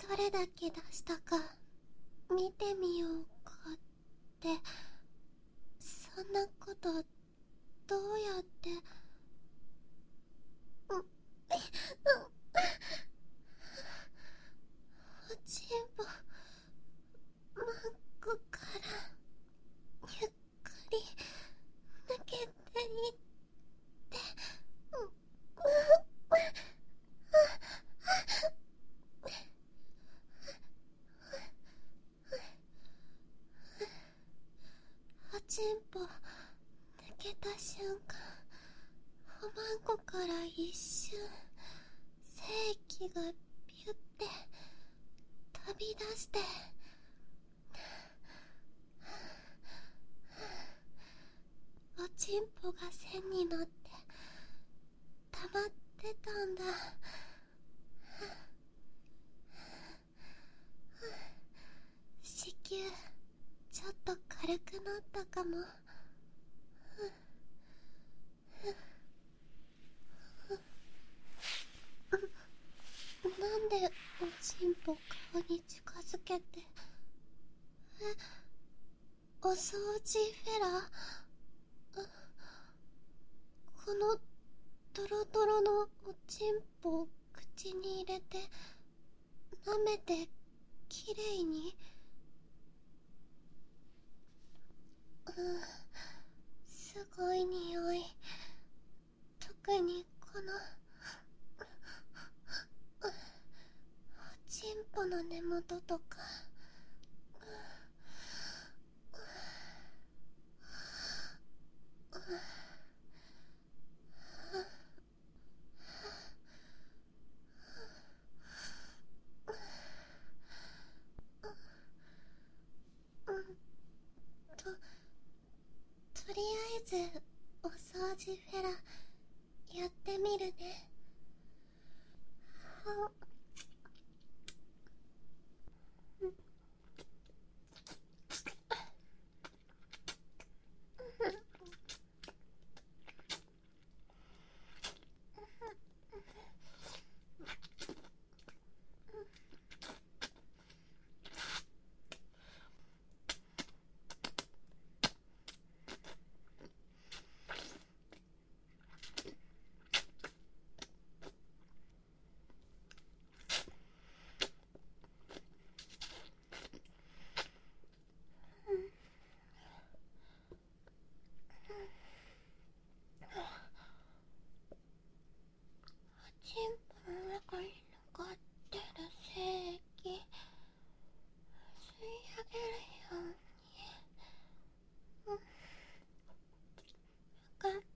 どれだけ出したか見てみようかって。そんなことどうやって。おちんぽマンコからゆっくり抜けていって。おちんぽ抜けた瞬間、おまんこから一瞬精気がピュって飛び出して、おちんぽが線になって溜まってたんだ。子宮ちょっと軽くなったかも。なんでおちんぽ顔に近づけて。お掃除フェラ。このドロドロのおちんぽを口に入れて舐めてきれいに。すごい匂い。特にこのおちんぽの根元とか。とりあえずお掃除フェラやってみるね。おちんぽの中に残ってる精液吸い上げるように。分かった。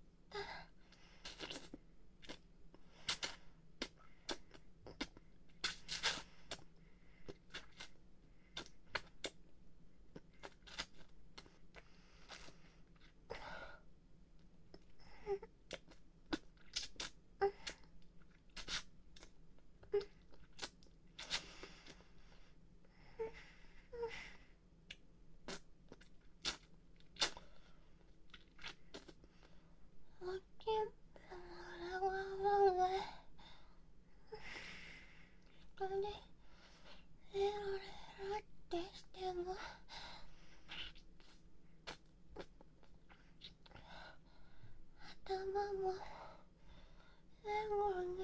おちんぽの裏側が人でヘロヘロってしても頭も前後に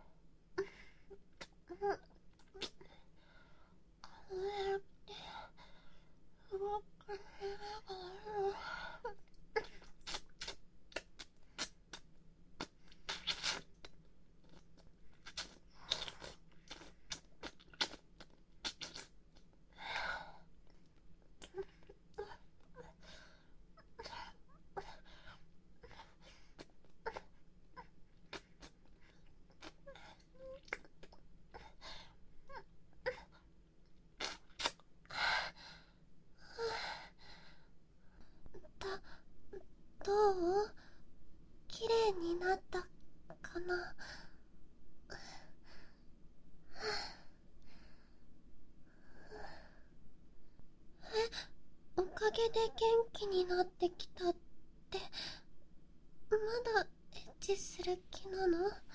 こうやって動かせながら。どう？きれいになったかな？おかげで元気になってきたって。まだエッチする気なの？